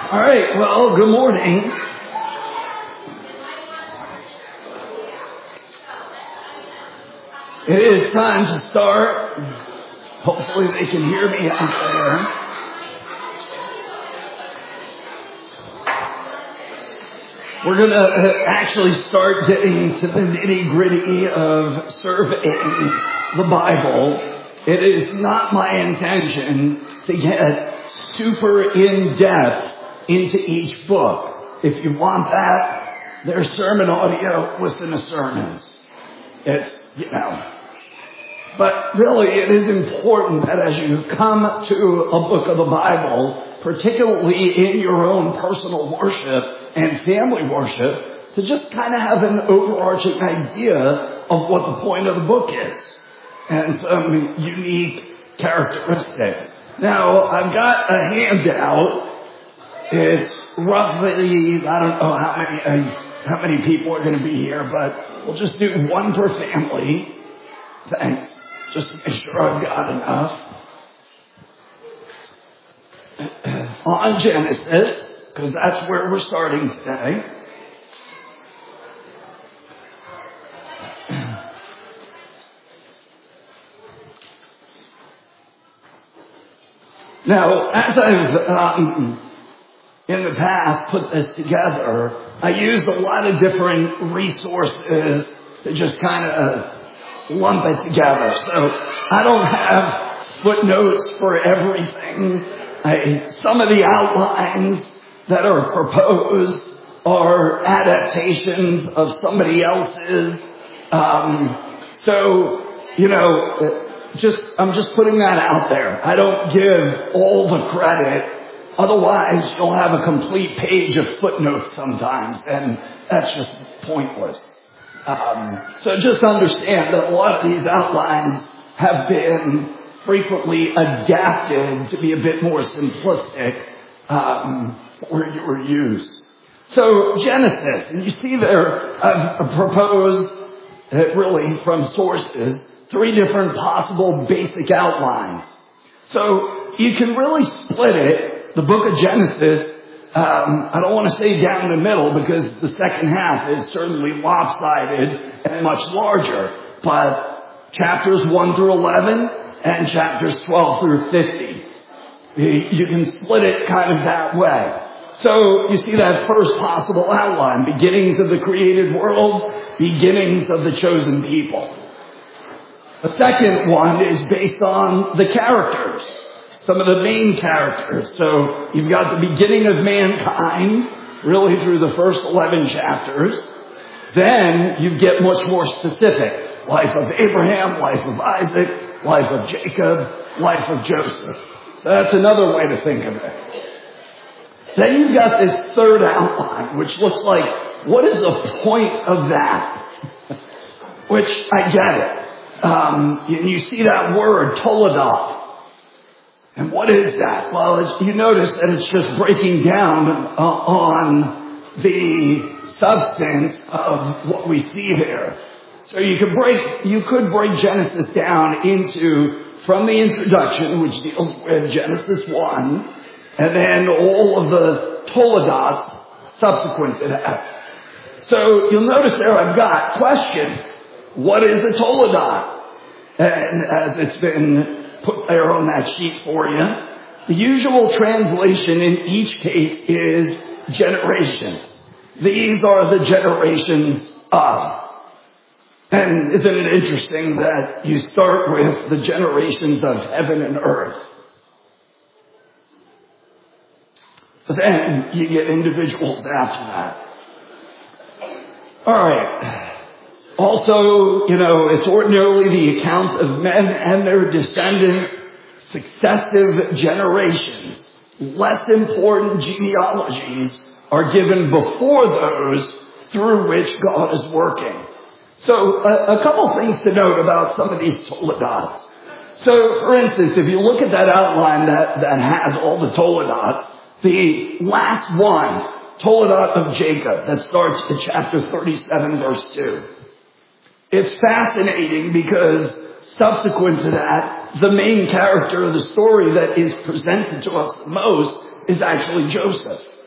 All right, well, good morning. It is time to start. Hopefully they can hear me out there. We're going to actually start getting to the nitty-gritty of surveying the Bible. It is not my intention to get super in-depth into each book. If you want that, there's sermon audio, listen to sermons. It's, But really it is important that as you come to a book of the Bible, particularly in your own personal worship and family worship, to just kind of have an overarching idea of what the point of the book is and some unique characteristics. Now, I've got a handout. It's roughly, I don't know how many people are going to be here, but we'll just do one per family. Thanks. Just to make sure I've got enough. On Genesis, because that's where we're starting today. Now, as I've in the past put this together, I used a lot of different resources to just kind of lump it together. So I don't have footnotes for everything. Some of the outlines that are proposed are adaptations of somebody else's. I'm just putting that out there. I don't give all the credit. Otherwise, you'll have a complete page of footnotes sometimes, and that's just pointless. So just understand that a lot of these outlines have been frequently adapted to be a bit more simplistic for your use. So Genesis, and you see there, I've proposed really from sources 3 different possible basic outlines. So you can really split it. The book of Genesis, I don't want to say down the middle because the second half is certainly lopsided and much larger. But chapters 1 through 11 and chapters 12 through 50. You can split it kind of that way. So you see that first possible outline, beginnings of the created world, beginnings of the chosen people. The second one is based on the characters. Some of the main characters. So you've got the beginning of mankind, really through the first 11 chapters. Then you get much more specific. Life of Abraham, life of Isaac, life of Jacob, life of Joseph. So that's another way to think of it. Then you've got this third outline, which looks like, what is the point of that? Which I get it. And you see that word, Toledoth. And what is that? Well, you notice that it's just breaking down on the substance of what we see there. So you could break Genesis down into, from the introduction, which deals with Genesis 1, and then all of the Toledoths subsequent to that. So you'll notice there I've got question, what is a Toledoth? And as it's been put there on that sheet for you. The usual translation in each case is generations. These are the generations of. And isn't it interesting that you start with the generations of heaven and earth? But then you get individuals after that. All right. Also, it's ordinarily the account of men and their descendants, successive generations. Less important genealogies are given before those through which God is working. So a couple things to note about some of these Toledoths. So, for instance, if you look at that outline that has all the Toledoths, the last one, Toledoth of Jacob, that starts at chapter 37, verse 2. It's fascinating because subsequent to that, the main character of the story that is presented to us the most is actually Joseph.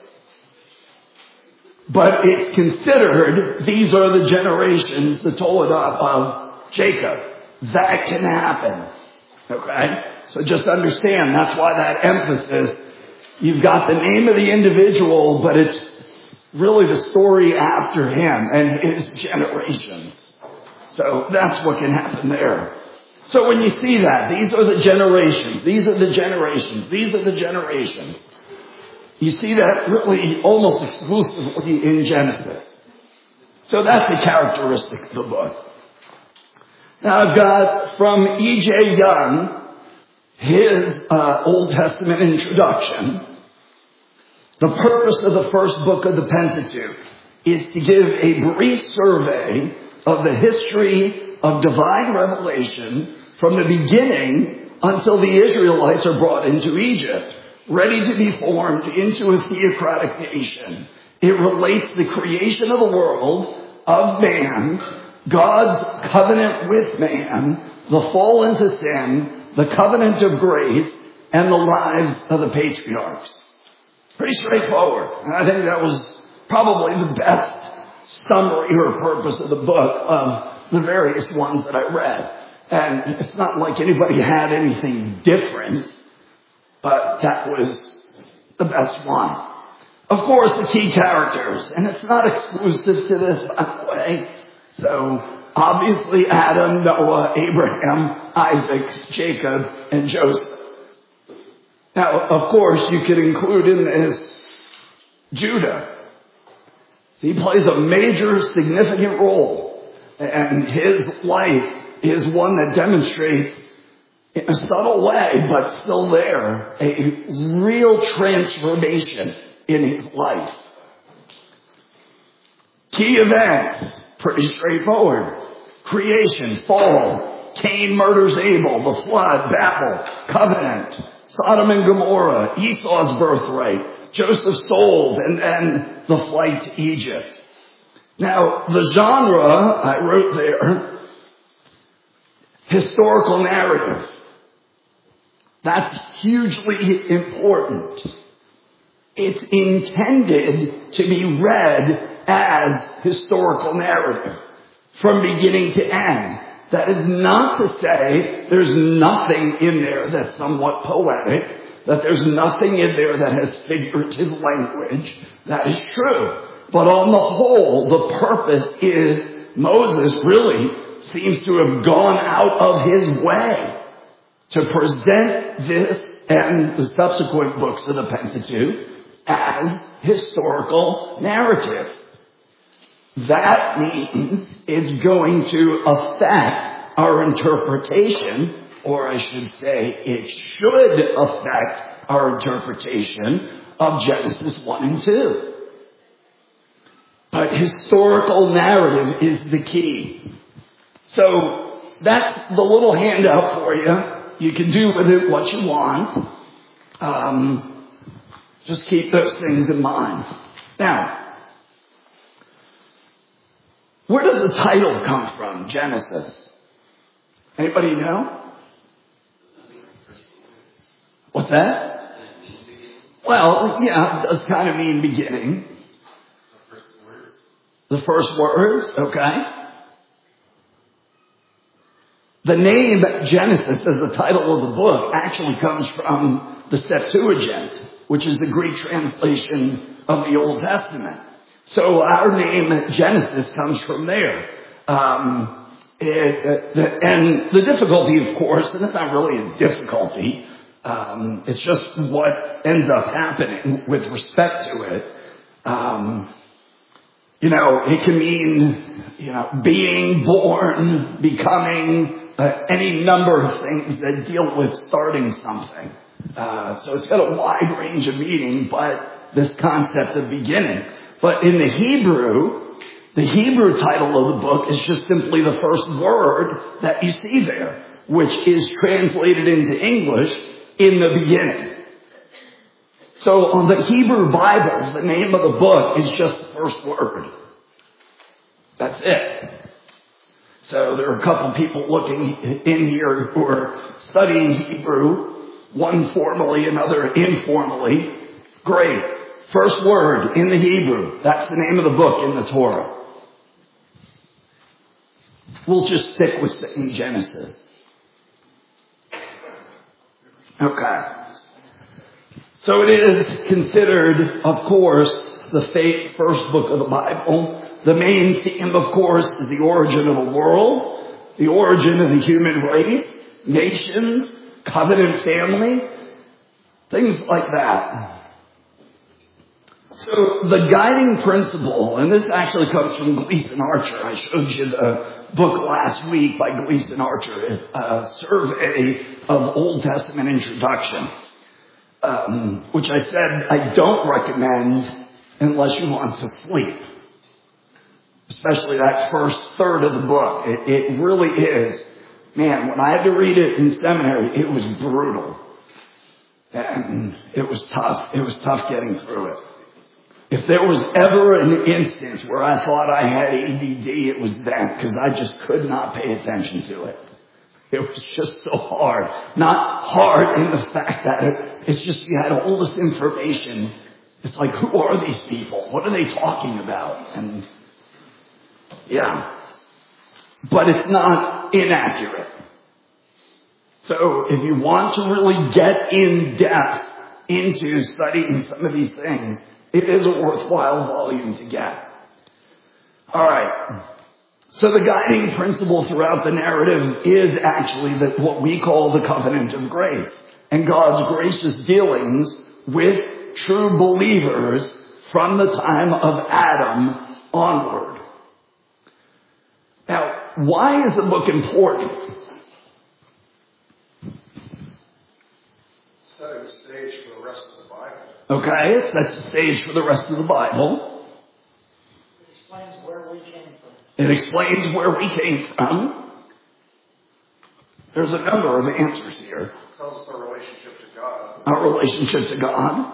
But it's considered these are the generations, the Toledot of Jacob. That can happen. Okay? So just understand, that's why that emphasis, you've got the name of the individual, but it's really the story after him and his generations. So that's what can happen there. So when you see that, these are the generations, these are the generations, these are the generations. You see that really almost exclusively in Genesis. So that's the characteristic of the book. Now I've got from E.J. Young, his Old Testament introduction. The purpose of the first book of the Pentateuch is to give a brief survey of the history of divine revelation from the beginning until the Israelites are brought into Egypt, ready to be formed into a theocratic nation. It relates the creation of the world, of man, God's covenant with man, the fall into sin, the covenant of grace, and the lives of the patriarchs. Pretty straightforward. And I think that was probably the best summary or purpose of the book of the various ones that I read. And it's not like anybody had anything different, but that was the best one. Of course, the key characters, and it's not exclusive to this, by the way. So, obviously Adam, Noah, Abraham, Isaac, Jacob, and Joseph. Now, of course, you could include in this Judah. He plays a major, significant role, and his life is one that demonstrates, in a subtle way, but still there, a real transformation in his life. Key events, pretty straightforward. Creation, fall, Cain murders Abel, the flood, Babel, covenant, Sodom and Gomorrah, Esau's birthright, Joseph sold, and then the flight to Egypt. Now, the genre, I wrote there, historical narrative. That's hugely important. It's intended to be read as historical narrative from beginning to end. That is not to say there's nothing in there that's somewhat poetic, that there's nothing in there that has figurative language. That is true. But on the whole, the purpose is Moses really seems to have gone out of his way to present this and the subsequent books of the Pentateuch as historical narrative. That means it's going to affect our interpretation, or I should say it should affect our interpretation of Genesis 1 and 2. But historical narrative is the key. So that's the little handout for you. You can do with it what you want. Just keep those things in mind. Now, where does the title come from, Genesis? Anybody know? What's that? Well, yeah, it does kind of mean beginning. The first words, okay. The name Genesis as the title of the book actually comes from the Septuagint, which is the Greek translation of the Old Testament. So our name Genesis comes from there. And the difficulty, of course, and it's not really a difficulty, it's just what ends up happening with respect to it. It can mean, being born, becoming, any number of things that deal with starting something. So it's got a wide range of meaning, but this concept of beginning. But in the Hebrew title of the book is just simply the first word that you see there, which is translated into English, in the beginning. So on the Hebrew Bible, the name of the book is just the first word. That's it. So there are a couple people looking in here who are studying Hebrew, one formally, another informally. Great. First word in the Hebrew. That's the name of the book in the Torah. We'll just stick with saying Genesis. Okay. So it is considered, of course, the first book of the Bible. The main theme, of course, is the origin of the world, the origin of the human race, nations, covenant family, things like that. So the guiding principle, and this actually comes from Gleason Archer. I showed you the book last week by Gleason Archer, a survey of Old Testament introduction, which I said I don't recommend unless you want to sleep. Especially that first third of the book. It really is. Man, when I had to read it in seminary, it was brutal. And it was tough. It was tough getting through it. If there was ever an instance where I thought I had ADD, it was then, because I just could not pay attention to it. It was just so hard. Not hard in the fact that it's just you had all this information. It's like, who are these people? What are they talking about? And yeah. But it's not inaccurate. So if you want to really get in depth into studying some of these things, it is a worthwhile volume to get. All right. So the guiding principle throughout the narrative is actually that what we call the covenant of grace and God's gracious dealings with true believers from the time of Adam onward. Now, why is the book important? Setting the stage for the rest of the Bible. Okay, it sets the stage for the rest of the Bible. It explains where we came from. It explains where we came from. There's a number of answers here. It tells us our relationship to God. Our relationship to God.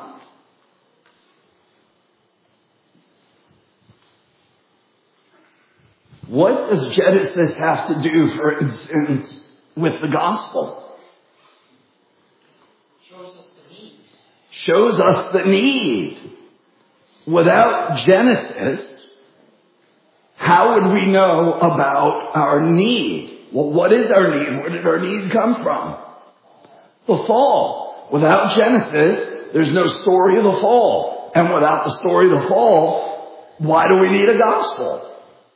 What does Genesis have to do, for instance, with the gospel? Shows us the need. Shows us the need. Without Genesis, how would we know about our need? Well, what is our need? Where did our need come from? The fall. Without Genesis, there's no story of the fall. And without the story of the fall, why do we need a gospel?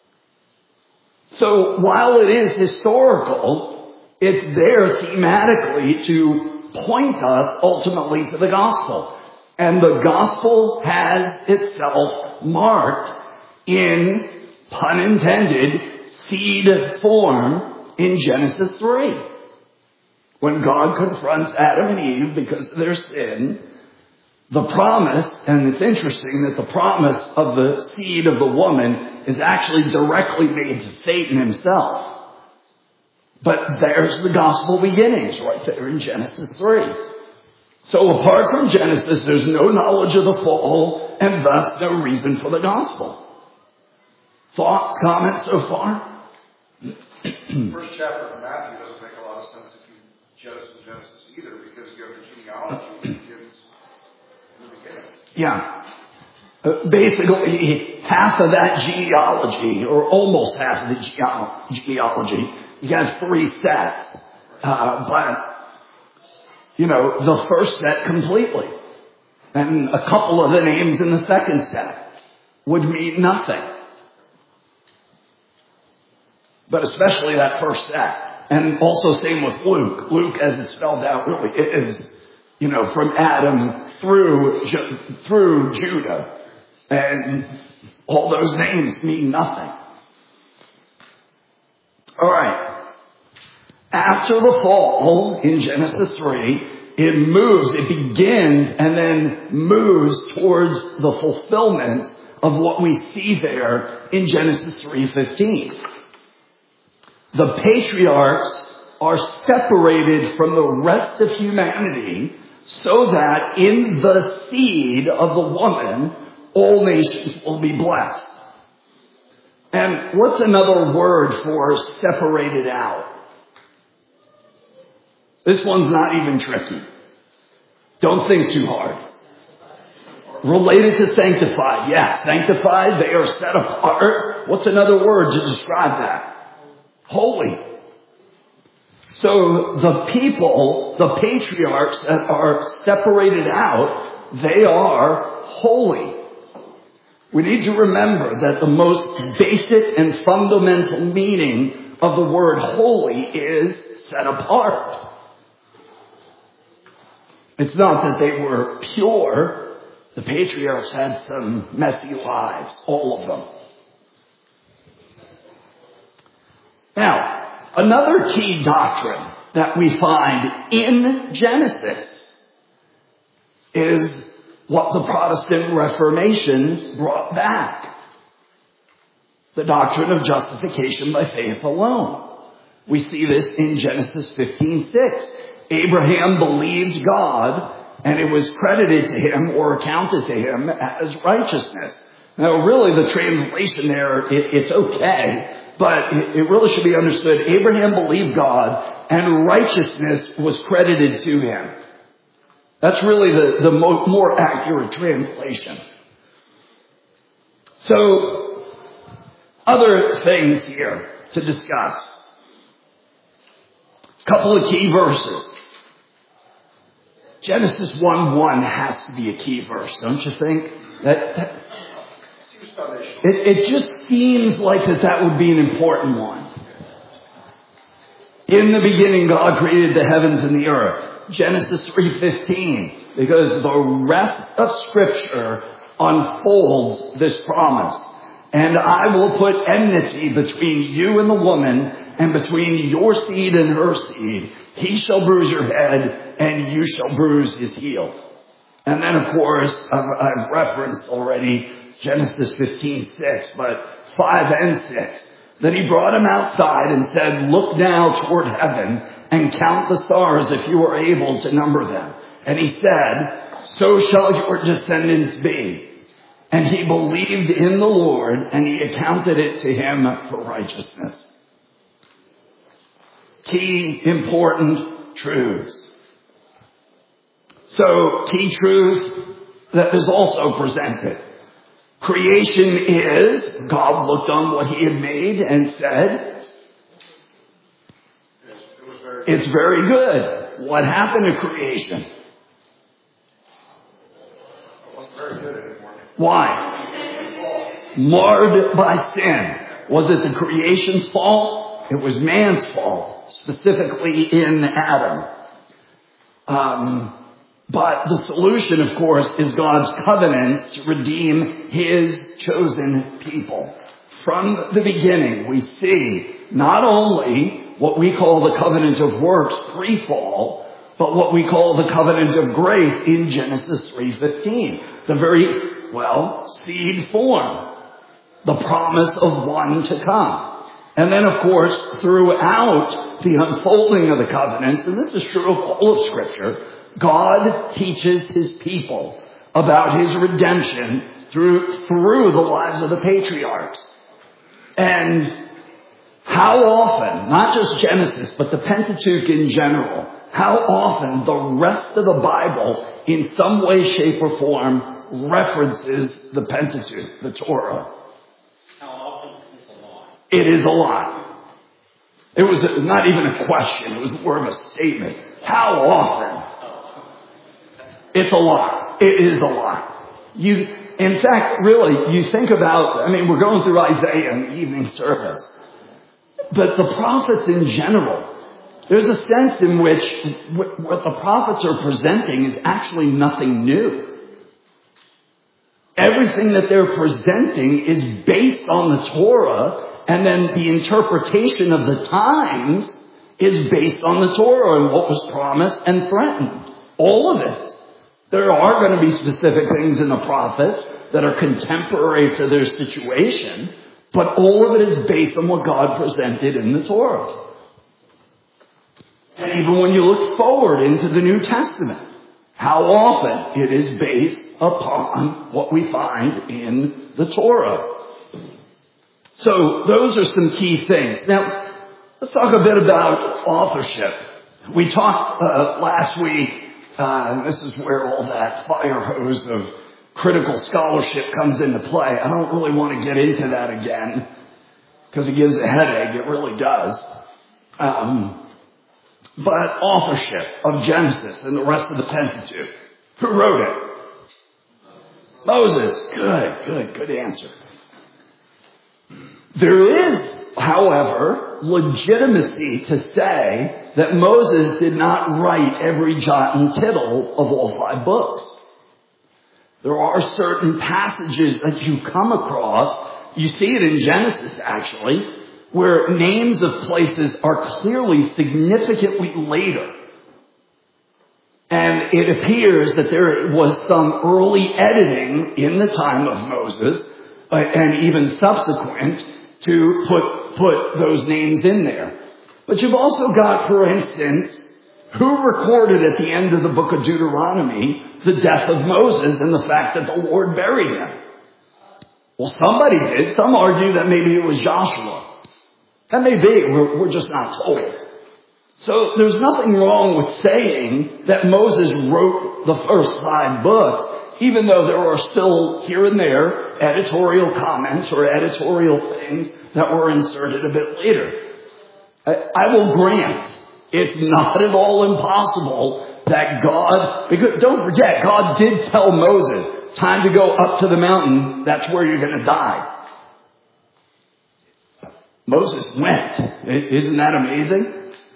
So while it is historical, it's there thematically to point us ultimately to the gospel. And the gospel has itself marked in, pun intended, seed form in Genesis 3. When God confronts Adam and Eve because of their sin, the promise, and it's interesting that the promise of the seed of the woman is actually directly made to Satan himself. But there's the gospel beginnings right there in Genesis 3. So apart from Genesis, there's no knowledge of the fall, and thus no reason for the gospel. Thoughts, comments so far? First chapter of Matthew doesn't make a lot of sense if you Genesis either, because you have the genealogy that begins in the beginning. Yeah. Basically, half of that genealogy, or almost half of the genealogy, you got 3 sets. But, the first set completely. And a couple of the names in the second set would mean nothing. But especially that first set. And also same with Luke. Luke, as it's spelled out, really is, from Adam through Judah. And all those names mean nothing. All right. After the fall in Genesis 3, it begins and then moves towards the fulfillment of what we see there in Genesis 3:15. The patriarchs are separated from the rest of humanity so that in the seed of the woman, all nations will be blessed. And what's another word for separated out? This one's not even tricky. Don't think too hard. related to sanctified. Yes, sanctified, they are set apart. What's another word to describe that? Holy. So the people, the patriarchs that are separated out, they are holy. We need to remember that the most basic and fundamental meaning of the word holy is set apart. It's not that they were pure. The patriarchs had some messy lives, all of them. Now, another key doctrine that we find in Genesis is what the Protestant Reformation brought back. The doctrine of justification by faith alone. We see this in Genesis 15:6. Abraham believed God, and it was credited to him or accounted to him as righteousness. Now, really, the translation there, it's okay, but it really should be understood. Abraham believed God, and righteousness was credited to him. That's really the more accurate translation. So, other things here to discuss. Couple of key verses. Genesis 1:1 has to be a key verse, don't you think? It just seems like that would be an important one. In the beginning, God created the heavens and the earth. Genesis 3:15, because the rest of Scripture unfolds this promise. And I will put enmity between you and the woman, and between your seed and her seed. He shall bruise your head, and you shall bruise his heel. And then, of course, I've referenced already Genesis 15:6, but 5 and 6. Then he brought him outside and said, look now toward heaven and count the stars if you are able to number them. And he said, so shall your descendants be. And he believed in the Lord, and he accounted it to him for righteousness. Key important truths. So, key truth that is also presented. Creation is, God looked on what he had made and said, it's very good. What happened to creation? It wasn't very good anymore. Why? Marred by sin. Was it the creation's fault? It was man's fault, specifically in Adam. But the solution, of course, is God's covenants to redeem his chosen people. From the beginning, we see not only what we call the covenant of works pre-fall, but what we call the covenant of grace in Genesis 3:15. The very, seed form. The promise of one to come. And then, of course, throughout the unfolding of the covenants, and this is true of all of Scripture, God teaches his people about his redemption through the lives of the patriarchs. And how often, not just Genesis, but the Pentateuch in general, how often the rest of the Bible, in some way, shape, or form, references the Pentateuch, the Torah. How often? It's a lot. It is a lot. It was not even a question. It was more of a statement. How often? It's a lot. It is a lot. In fact, really, you think about, we're going through Isaiah in the evening service. But the prophets in general, there's a sense in which what the prophets are presenting is actually nothing new. Everything that they're presenting is based on the Torah, and then the interpretation of the times is based on the Torah and what was promised and threatened. All of it. There are going to be specific things in the prophets that are contemporary to their situation, but all of it is based on what God presented in the Torah. And even when you look forward into the New Testament, how often it is based upon what we find in the Torah. So those are some key things. Now, let's talk a bit about authorship. We talked last week, and this is where all that fire hose of critical scholarship comes into play. I don't really want to get into that again because it gives a headache. It really does. But authorship of Genesis and the rest of the Pentateuch. Who wrote it? Moses. Good answer. There is, however, legitimacy to say that Moses did not write every jot and tittle of all 5 books. There are certain passages that you come across, you see it in Genesis actually, where names of places are clearly significantly later. And it appears that there was some early editing in the time of Moses, and even subsequent, to put those names in there. But you've also got, for instance, who recorded at the end of the book of Deuteronomy the death of Moses and the fact that the Lord buried him? Well, somebody did. Some argue that maybe it was Joshua. That may be. We're just not told. So there's nothing wrong with saying that Moses wrote the first 5 books, even though there are still here and there editorial comments or editorial things that were inserted a bit later. I will grant it's not at all impossible that God, because don't forget, God did tell Moses, time to go up to the mountain, that's where you're going to die. Moses went. Isn't that amazing?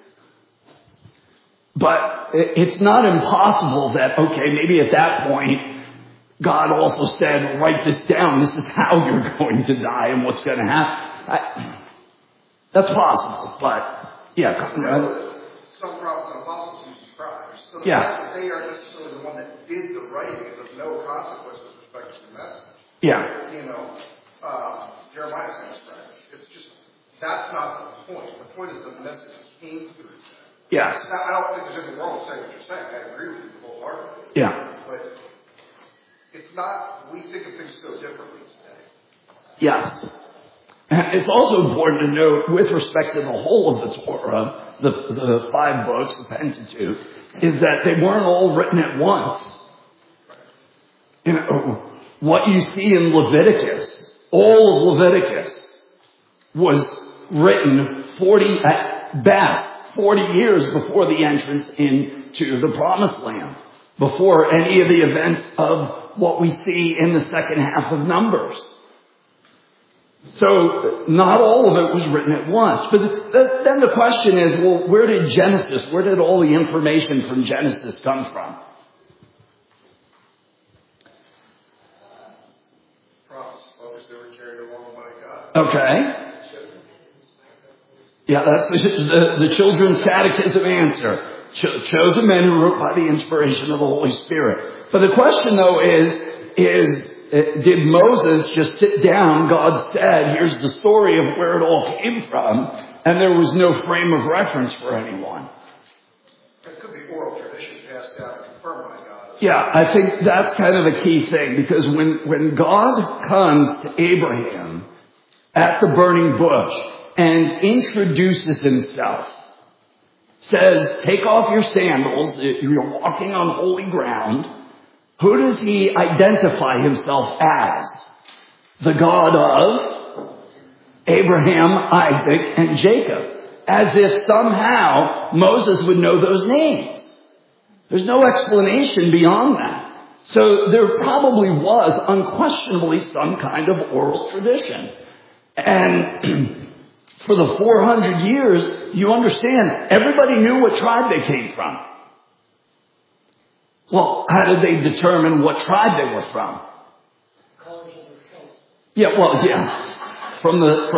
But it's not impossible that, okay, maybe at that point, God also said, write this down. This is how you're going to die and what's going to happen. That's possible, but yeah. Some prophets and apostles use scribes. So the Yes. fact that they aren't necessarily the one that did the writing is of no consequence with respect to the message. Yeah. Jeremiah's not a scribe. It's just, that's not the point. The point is the message came through them. Yes. Now, I don't think there's anything wrong with saying what you're saying. I agree with you wholeheartedly. Yeah. But it's not, we think of things so differently today. Yes. And it's also important to note, with respect to the whole of the Torah, the 5 books, the Pentateuch, is that they weren't all written at once. What you see in Leviticus, all of Leviticus, was written 40 years before the entrance into the Promised Land, before any of the events of what we see in the second half of Numbers. So not all of it was written at once. But then the question is, well, where did all the information from Genesis come from? Prophets, others they were carried along by God. Okay. Yeah, that's the Children's Catechism answer. Chosen men who wrote by the inspiration of the Holy Spirit. But the question, though, is did Moses just sit down? God said, here's the story of where it all came from, and there was no frame of reference for anyone. It could be oral tradition passed down and confirmed by God. Yeah, I think that's kind of a key thing, because when God comes to Abraham at the burning bush and introduces himself, says, take off your sandals, you're walking on holy ground, who does he identify himself as? The God of Abraham, Isaac, and Jacob. As if somehow Moses would know those names. There's no explanation beyond that. So there probably was unquestionably some kind of oral tradition. And for the 400 years, you understand, everybody knew what tribe they came from. Well, how did they determine what tribe they were from? Colors of their shirts. Yeah, well, yeah. From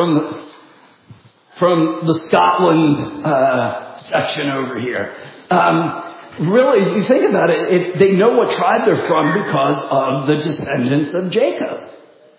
the Scotland section over here. Really, if you think about it, they know what tribe they're from because of the descendants of Jacob.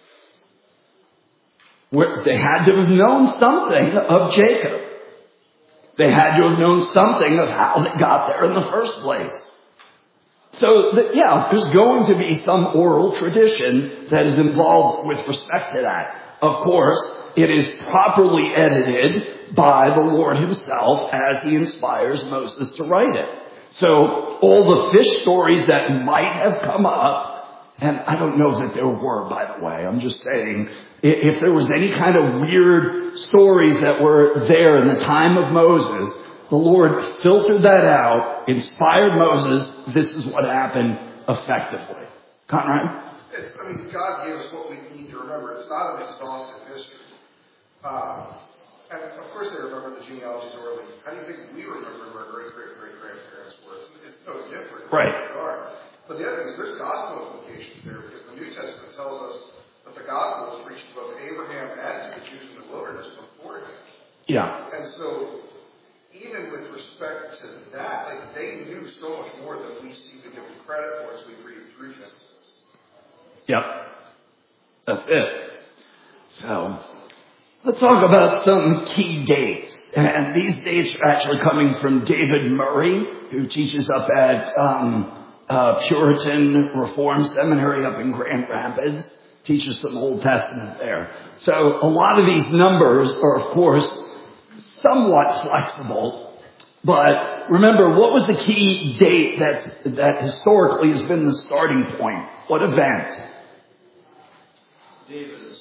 They had to have known something of Jacob. They had to have known something of how they got there in the first place. So, there's going to be some oral tradition that is involved with respect to that. Of course, it is properly edited by the Lord himself as he inspires Moses to write it. So, all the fish stories that might have come up And I don't know that there were, by the way. I'm just saying, if there was any kind of weird stories that were there in the time of Moses, the Lord filtered that out, inspired Moses. This is what happened effectively. Conrad? God gave us what we need to remember. It's not an exhaustive history. And of course they remember the genealogies early. How do you think we remember where our great-great-great-grandparents were? It's no different. Right. But the other thing is there's gospel implications there, because the New Testament tells us that the gospel was preached to both Abraham and to the Jews in the wilderness beforehand. Yeah. And so even with respect to that, they knew so much more than we seem to give them credit for as we read through Genesis. Yep. That's it. So, let's talk about some key dates. And these dates are actually coming from David Murray, who teaches up at Puritan Reform Seminary up in Grand Rapids. Teaches some Old Testament there. So, a lot of these numbers are, of course, somewhat flexible. But remember, what was the key date that historically has been the starting point? What event? David's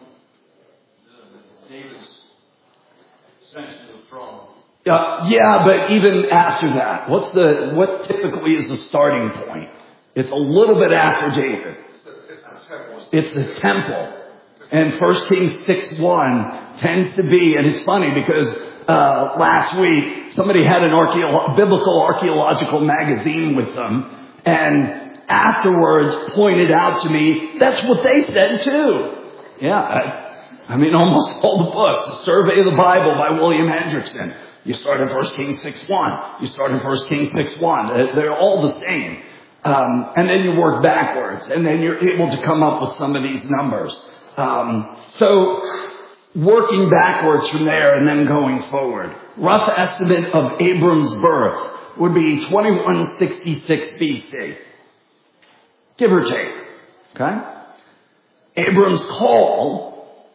ascension to the throne. Yeah, but even after that, what typically is the starting point? It's a little bit after David. It's the temple. And 1 Kings 6:1 tends to be, and it's funny because last week somebody had an biblical archaeological magazine with them, and afterwards pointed out to me, that's what they said too. Yeah, I mean almost all the books. A Survey of the Bible by William Hendrickson. You start in 1 Kings 6:1. You start in 1 Kings 6:1. They're all the same. And then you work backwards, and then you're able to come up with some of these numbers. So working backwards from there and then going forward. Rough estimate of Abram's birth would be 2166 BC. Give or take. Okay? Abram's call,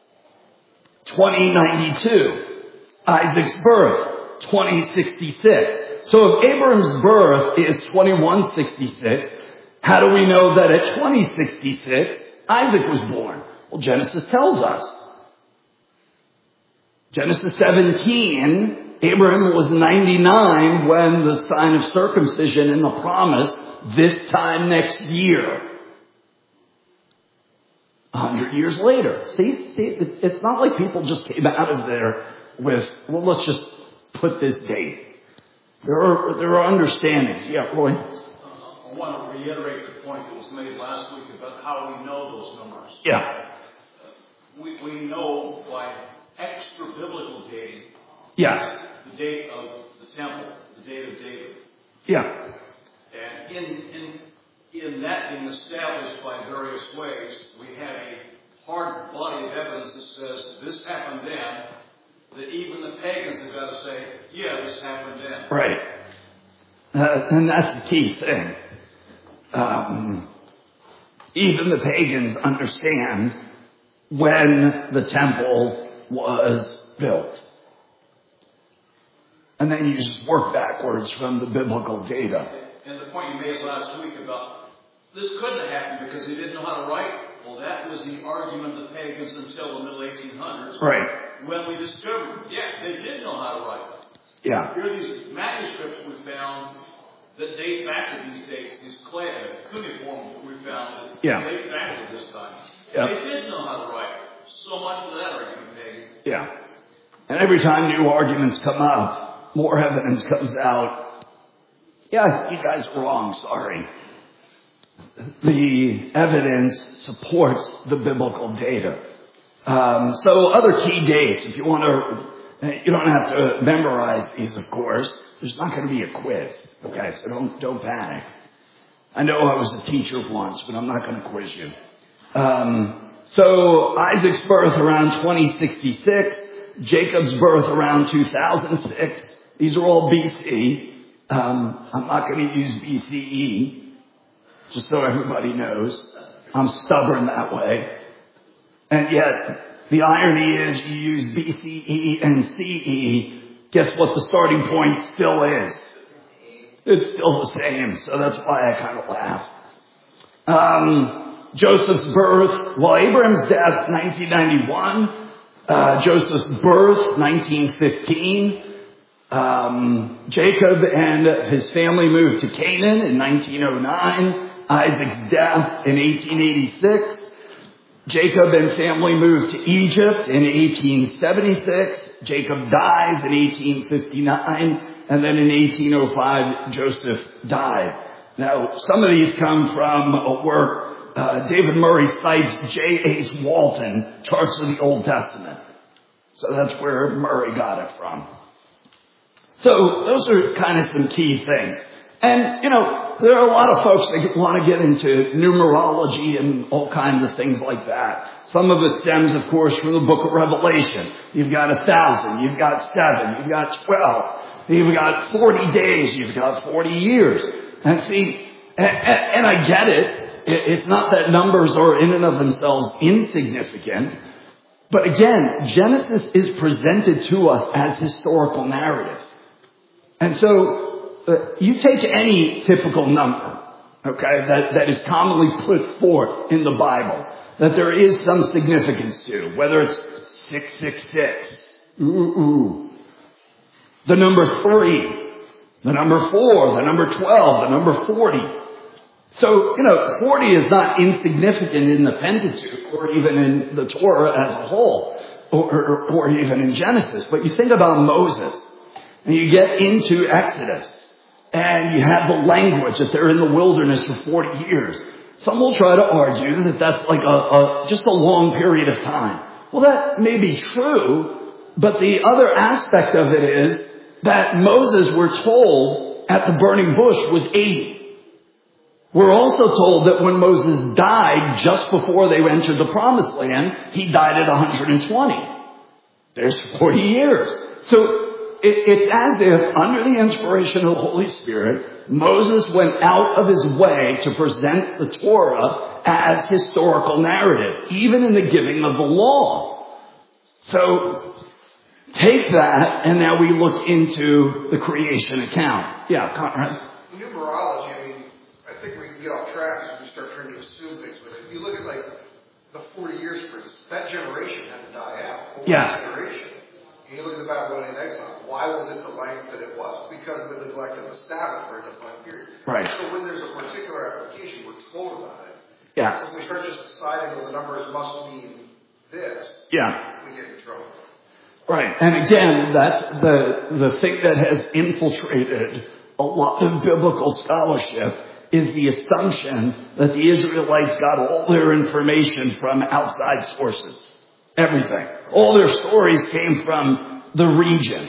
2092. Isaac's birth, 2066. So if Abram's birth is 2166, how do we know that at 2066, Isaac was born? Well, Genesis tells us. Genesis 17, Abraham was 99 when the sign of circumcision and the promise, this time next year. 100 years later. See, it's not like people just came out of there with, well, let's just put this date. There are understandings. Yeah, Roy? I want to reiterate the point that was made last week about how we know those numbers. Yeah. We know by extra biblical dating. Yes. The date of the temple, the date of David. Yeah. And in that being established by various ways, we have a hard body of evidence that says this happened then, that even the pagans have got to say, yeah, this happened then. Right. And that's the key thing. Even the pagans understand when the temple was built. And then you just work backwards from the biblical data. And the point you made last week about this couldn't have happened because they didn't know how to write. Well, that was the argument of the pagans until the middle 1800s. Right. When we discovered, they did know how to write. Yeah. Here are these manuscripts we found that date back to these dates, these cuneiforms that we found that date back to this time. Yeah. They did know how to write. So much for that argument, pagan. Yeah. And every time new arguments come up, more evidence comes out. Yeah, you guys are wrong, sorry. The evidence supports the biblical data. So other key dates, if you want to, you don't have to memorize these, of course. There's not going to be a quiz, okay? So don't panic. I know I was a teacher once, but I'm not going to quiz you. So Isaac's birth around 2066, Jacob's birth around 2006. These are all BC. I'm not going to use BCE, just so everybody knows. I'm stubborn that way. And yet, the irony is you use BCE and CE. Guess what the starting point still is? It's still the same, so that's why I kind of laugh. Joseph's birth, Abraham's death, 1991. Joseph's birth, 1915. Jacob and his family moved to Canaan in 1909. Isaac's death in 1886. Jacob and family moved to Egypt in 1876. Jacob dies in 1859. And then in 1805, Joseph died. Now, some of these come from a work, David Murray cites J.H. Walton, Charts of the Old Testament. So that's where Murray got it from. So those are kind of some key things. And, there are a lot of folks that want to get into numerology and all kinds of things like that. Some of it stems, of course, from the book of Revelation. You've got 1,000, you've got 7, you've got 12, you've got 40 days, you've got 40 years. And see, and I get it. It's not that numbers are in and of themselves insignificant. But again, Genesis is presented to us as historical narrative. And so, you take any typical number, okay, that is commonly put forth in the Bible, that there is some significance to, whether it's 666, the number 3, the number 4, the number 12, the number 40. So, 40 is not insignificant in the Pentateuch or even in the Torah as a whole, or even in Genesis. But you think about Moses, and you get into Exodus, and you have the language that they're in the wilderness for 40 years. Some will try to argue that that's like just a long period of time. Well, that may be true, but the other aspect of it is that Moses, we're told, at the burning bush was 80. We're also told that when Moses died just before they entered the promised land, he died at 120. There's 40 years. So it's as if, under the inspiration of the Holy Spirit, Moses went out of his way to present the Torah as historical narrative, even in the giving of the law. So, take that, and now we look into the creation account. Yeah, Conrad? Numerology, I think we can get off track as we start trying to assume things. But if you look at, the 40 years, for instance, that generation had to die out. Yes. Generation. You look at the Babylonian exile. Why was it the length that it was? Because of the neglect of the Sabbath for a defined period. Right. So when there's a particular application, we're told about it. Yes. If we start just deciding that the numbers must mean this, we get in trouble. Right. And again, that's the thing that has infiltrated a lot of biblical scholarship is the assumption that the Israelites got all their information from outside sources. Everything. All their stories came from the region.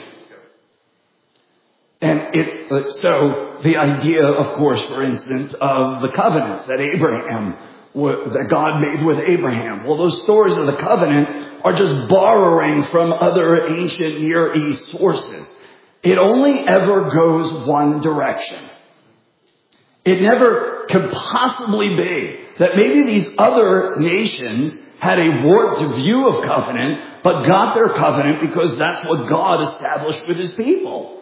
And so the idea, of course, for instance, of the covenants that God made with Abraham. Well, those stories of the covenants are just borrowing from other ancient Near East sources. It only ever goes one direction. It never could possibly be that maybe these other nations had a warped view of covenant, but got their covenant because that's what God established with his people.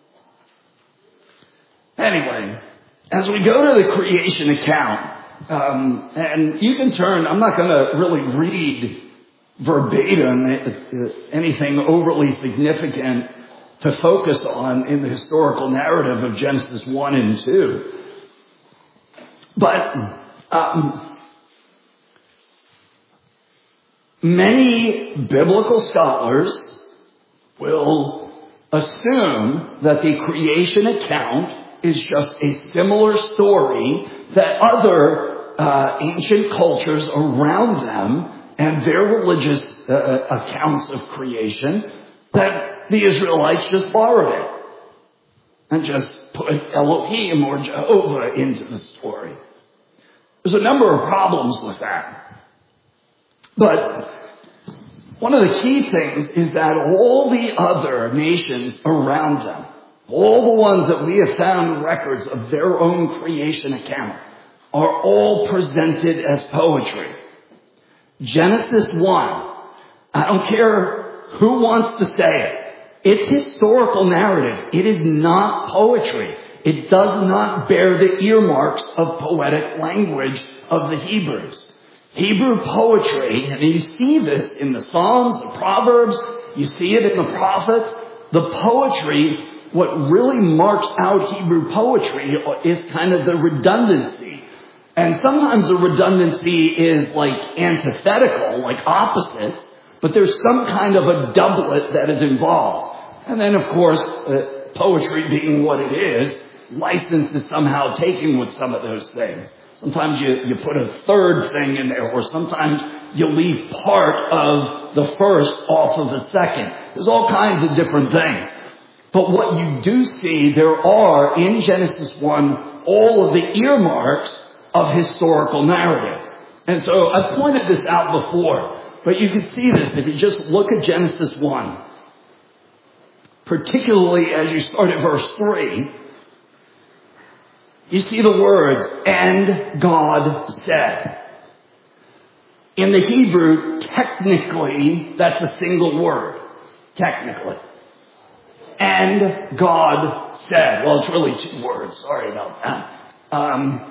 Anyway, as we go to the creation account, and you can turn, I'm not going to really read verbatim anything overly significant to focus on in the historical narrative of Genesis 1 and 2. But many biblical scholars will assume that the creation account is just a similar story that other ancient cultures around them and their religious accounts of creation, that the Israelites just borrowed it and just put Elohim or Jehovah into the story. There's a number of problems with that. But one of the key things is that all the other nations around them, all the ones that we have found records of their own creation account, are all presented as poetry. Genesis 1, I don't care who wants to say it, it's historical narrative. It is not poetry. It It does not bear the earmarks of poetic language of the Hebrews. Hebrew poetry, and you see this in the Psalms, the Proverbs, you see it in the prophets. The poetry, what really marks out Hebrew poetry is kind of the redundancy. And sometimes the redundancy is like antithetical, like opposite, but there's some kind of a doublet that is involved. And then, of course, poetry being what it is, license is somehow taken with some of those things. Sometimes you put a third thing in there, or sometimes you leave part of the first off of the second. There's all kinds of different things. But what you do see, there are, in Genesis 1, all of the earmarks of historical narrative. And so I pointed this out before, but you can see this if you just look at Genesis 1. Particularly as you start at verse 3, you see the words, "and God said." In the Hebrew, technically, that's a single word. Technically. And God said. Well, it's really two words. Sorry about that.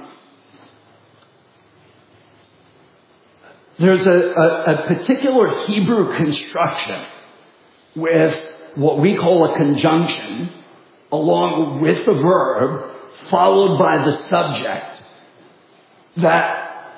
There's a particular Hebrew construction with what we call a conjunction along with the verb followed by the subject that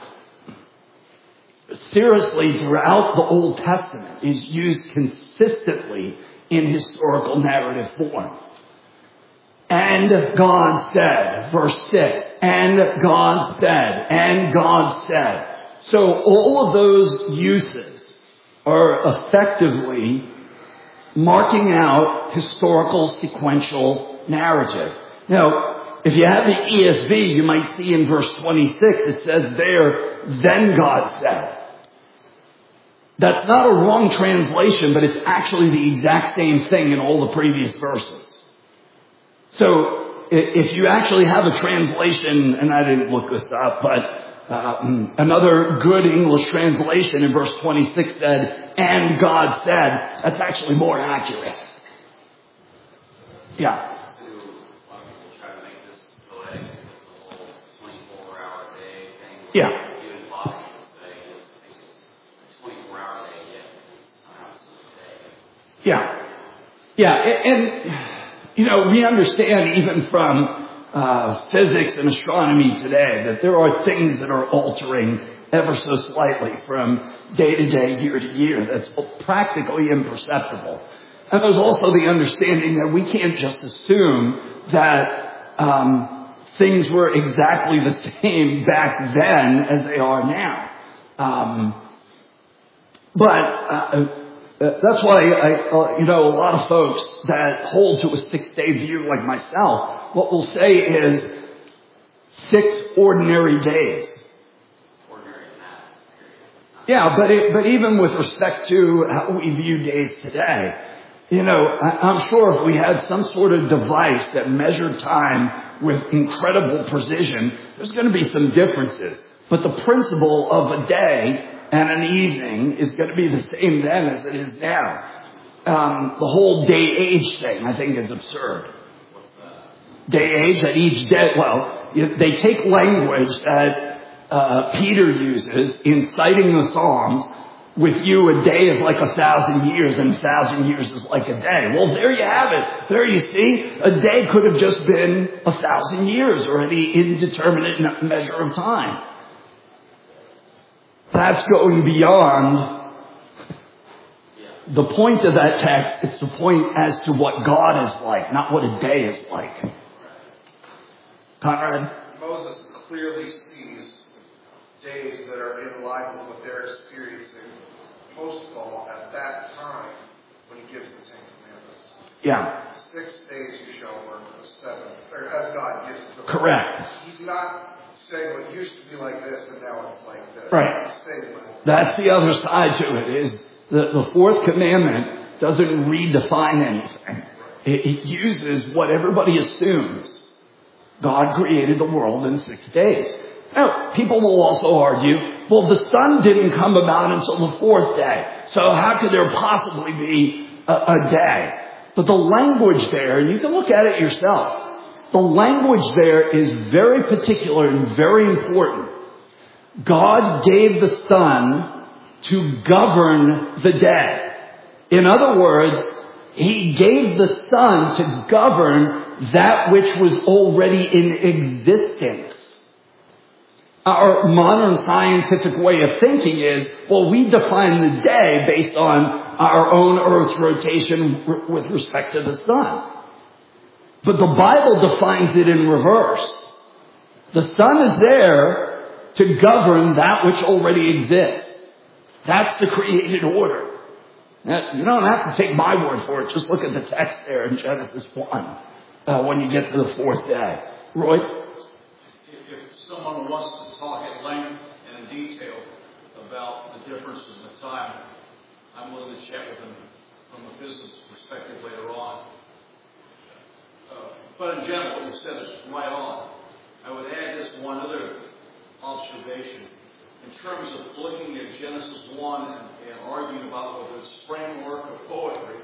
seriously throughout the Old Testament is used consistently in historical narrative form. And God said, verse 6, and God said, and God said. So all of those uses are effectively marking out historical sequential narrative. Now, if you have the ESV, you might see in verse 26, it says there, then God said. That's not a wrong translation, but it's actually the exact same thing in all the previous verses. So if you actually have a translation, and I didn't look this up, but another good English translation in verse 26 said, and God said, that's actually more accurate. Yeah. Yeah. Yeah. Yeah. And we understand even from physics and astronomy today that there are things that are altering ever so slightly from day to day, year to year. That's practically imperceptible. And there's also the understanding that we can't just assume that things were exactly the same back then as they are now. That's why a lot of folks that hold to a 6-day view like myself, what we'll say is 6 ordinary days. Yeah, but even with respect to how we view days today, I'm sure if we had some sort of device that measured time with incredible precision, there's going to be some differences. But the principle of a day and an evening is going to be the same then as it is now. The whole day-age thing, I think, is absurd. What's that? Day-age, that each day, they take language that Peter uses in citing the Psalms. With you, a day is like 1,000 years, and 1,000 years is like a day. Well, there you have it. There you see, a day could have just been 1,000 years, or any indeterminate measure of time. That's going beyond the point of that text. It's the point as to what God is like, not what a day is like. Conrad? Moses clearly sees days that are in line with what they're experiencing post-fall at that time when he gives the Ten Commandments. Yeah. 6 days you shall work, the 7th, or as God gives it to them. Correct. He's not saying what used to be like this and now it's like this. Right. That's the other side to it, is the fourth commandment doesn't redefine anything. It uses what everybody assumes. God created the world in 6 days. Now, people will also argue, well, the sun didn't come about until the 4th day, so how could there possibly be a day? But the language there, and you can look at it yourself, The language there is very particular and very important. God gave the Son to govern the day. In other words, He gave the Son to govern that which was already in existence. Our modern scientific way of thinking is, well, we define the day based on our own Earth's rotation with respect to the Sun. But the Bible defines it in reverse. The Son is there to govern that which already exists. That's the created order. Now, you don't have to take my word for it. Just look at the text there in Genesis 1 when you get to the fourth day. Roy? If someone wants to talk at length and in detail about the differences in the time, I'm willing to chat with them from a business perspective later on. But in general, what you said is right on. I would add this one other observation. In terms of looking at Genesis 1 and arguing about whether it's framework or poetry,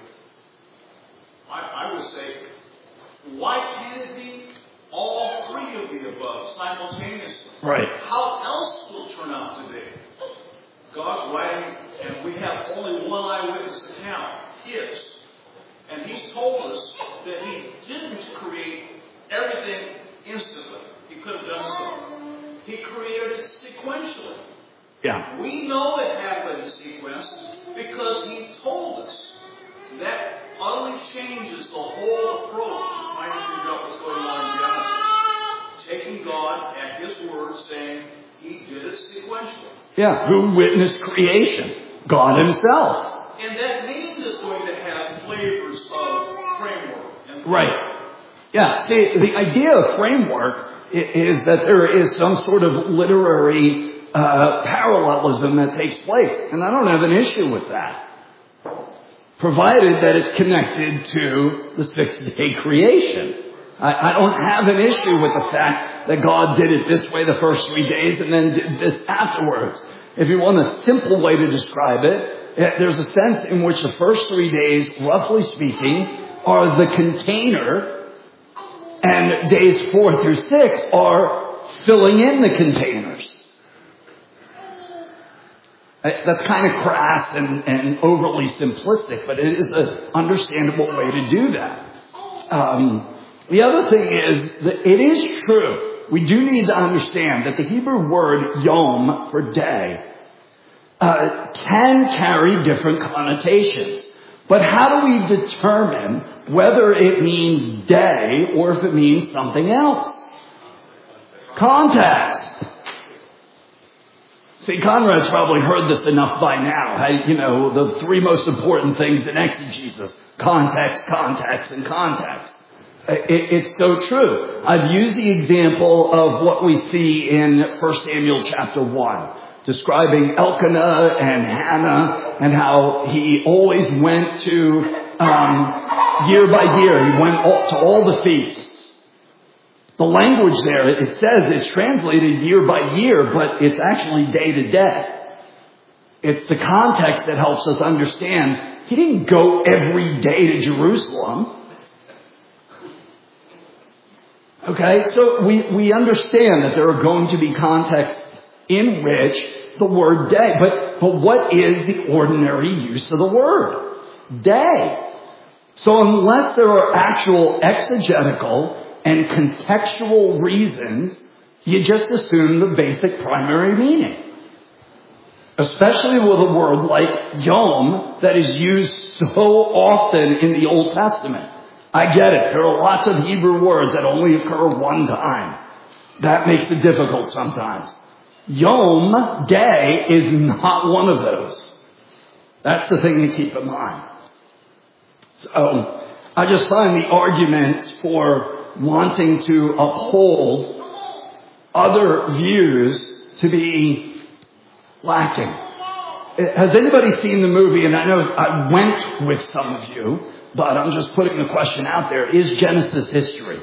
I would say, why can't it be all three of the above simultaneously? Right. How else will it turn out to be? God's writing, and we have only one eyewitness account, his. And He's told us that He didn't create everything instantly. He could have done so. He created it sequentially. Yeah. We know it happened in sequence because He told us. That utterly changes the whole approach to trying to figure out what's going on in Genesis. Taking God at His word, saying He did it sequentially. Yeah. Who witnessed creation? God Himself. And that means it's going to have flavors of framework. Right. Yeah. See, the idea of framework is that there is some sort of literary parallelism that takes place. And I don't have an issue with that, provided that it's connected to the sixth-day creation. I don't have an issue with the fact that God did it this way the first 3 days and then did this afterwards. If you want a simple way to describe it, there's a sense in which the first 3 days, roughly speaking, are the container, and days 4 through 6 are filling in the containers. That's kind of crass and overly simplistic, but it is an understandable way to do that. The other thing is that it is true. We do need to understand that the Hebrew word yom for day can carry different connotations. But how do we determine whether it means day or if it means something else? Context. See, Conrad's probably heard this enough by now. The three most important things in exegesis: context, context, and context. It's so true. I've used the example of what we see in 1 Samuel chapter 1, describing Elkanah and Hannah and how he always went to, year by year, he went to all the feasts. The language there, it says it's translated year by year, but it's actually day to day. It's the context that helps us understand he didn't go every day to Jerusalem. Okay, so we understand that there are going to be contexts in which the word day, but what is the ordinary use of the word? Day. So unless there are actual exegetical and contextual reasons, you just assume the basic primary meaning. Especially with a word like yom that is used so often in the Old Testament. I get it. There are lots of Hebrew words that only occur one time. That makes it difficult sometimes. Yom, day, is not one of those. That's the thing to keep in mind. So, I just find the arguments for wanting to uphold other views to be lacking. Has anybody seen the movie? And I know I went with some of you, but I'm just putting the question out there. Is Genesis history?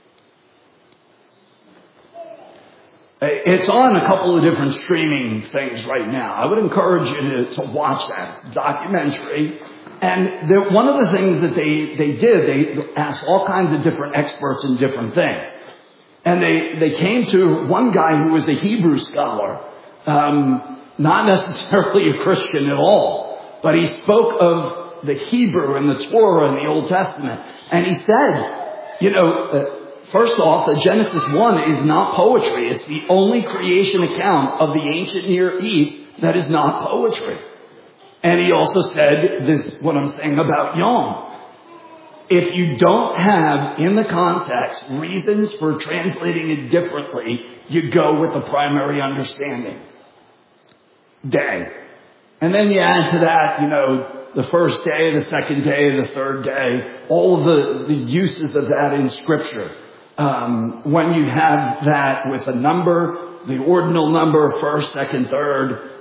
It's on a couple of different streaming things right now. I would encourage you to watch that documentary. And one of the things that they did, they asked all kinds of different experts in different things. And they came to one guy who was a Hebrew scholar, not necessarily a Christian at all, but he spoke of the Hebrew and the Torah and the Old Testament. And he said, first off, that Genesis 1 is not poetry. It's the only creation account of the ancient Near East that is not poetry. And he also said this, what I'm saying about Yom. If you don't have, in the context, reasons for translating it differently, you go with the primary understanding. Day. And then you add to that, the first day, the second day, the third day, all of the uses of that in Scripture. When you have that with a number, the ordinal number, first, second, third,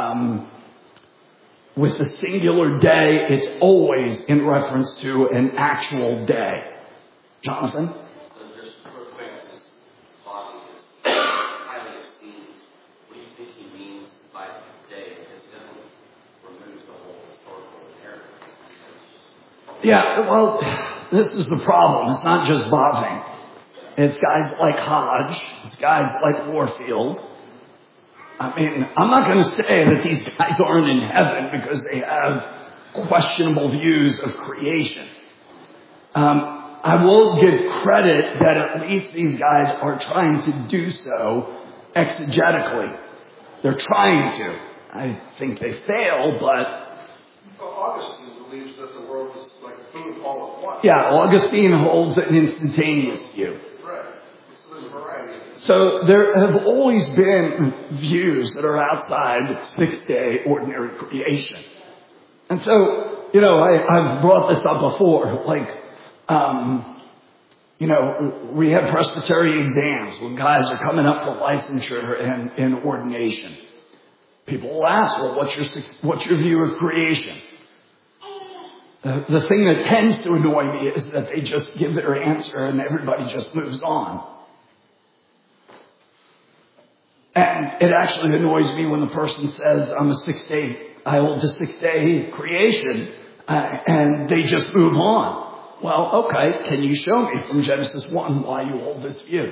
with the singular day, it's always in reference to an actual day. Jonathan? So just real quick, since body is highly esteemed, what do you think he means by day? Because it doesn't remove the whole historical narrative. Yeah, well, this is the problem. It's not just Bavinck. It's guys like Hodge. It's guys like Warfield. I mean, I'm not going to say that these guys aren't in heaven because they have questionable views of creation. I will give credit that at least these guys are trying to do so exegetically. They're trying to. I think they fail, but... Well, Augustine believes that the world was like a boom all at once. Yeah, Augustine holds an instantaneous view. Right. So there's a variety. So there have always been views that are outside six-day ordinary creation. And so, I've brought this up before, we have presbytery exams when guys are coming up for licensure and ordination. People will ask, well, what's your view of creation? The thing that tends to annoy me is that they just give their answer and everybody just moves on. And it actually annoys me when the person says, I hold to 6-day creation, and they just move on. Well, okay, can you show me from Genesis 1 why you hold this view?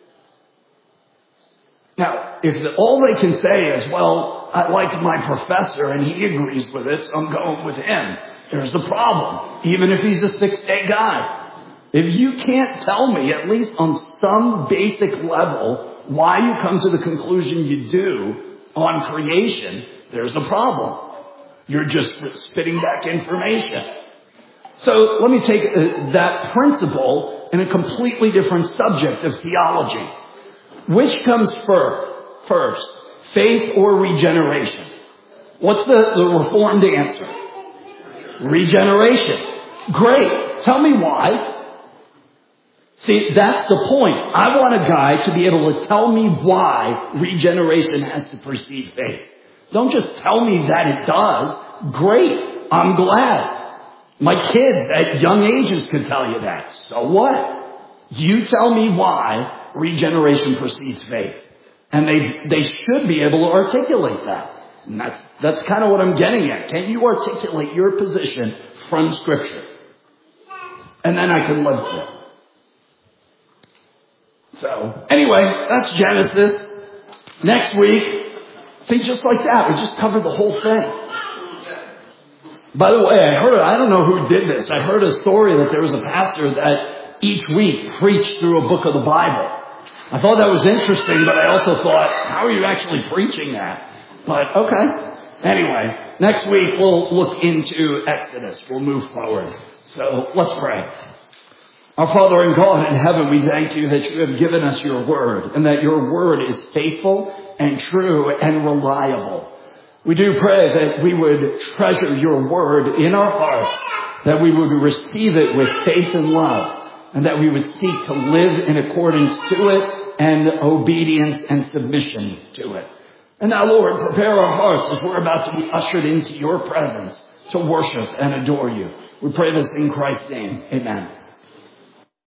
Now, if all they can say is, well, I liked my professor and he agrees with it, so I'm going with him, there's a problem, even if he's a 6-day guy. If you can't tell me, at least on some basic level, why you come to the conclusion you do on creation, there's a problem. You're just spitting back information. So let me take that principle in a completely different subject of theology. Which comes first, faith or regeneration? What's the Reformed answer? Regeneration. Great. Tell me why. See, that's the point. I want a guy to be able to tell me why regeneration has to precede faith. Don't just tell me that it does. Great. I'm glad. My kids at young ages could tell you that. So what? You tell me why regeneration precedes faith. And they should be able to articulate that. And that's kind of what I'm getting at. Can you articulate your position from Scripture? And then I can live with it. So, anyway, that's Genesis. Next week, think just like that. We just covered the whole thing. By the way, I don't know who did this. I heard a story that there was a pastor that each week preached through a book of the Bible. I thought that was interesting, but I also thought, how are you actually preaching that? But, okay. Anyway, next week we'll look into Exodus. We'll move forward. So, let's pray. Our Father in God in heaven, we thank you that you have given us your word and that your word is faithful and true and reliable. We do pray that we would treasure your word in our hearts, that we would receive it with faith and love, and that we would seek to live in accordance to it and obedience and submission to it. And now, Lord, prepare our hearts as we're about to be ushered into your presence to worship and adore you. We pray this in Christ's name. Amen.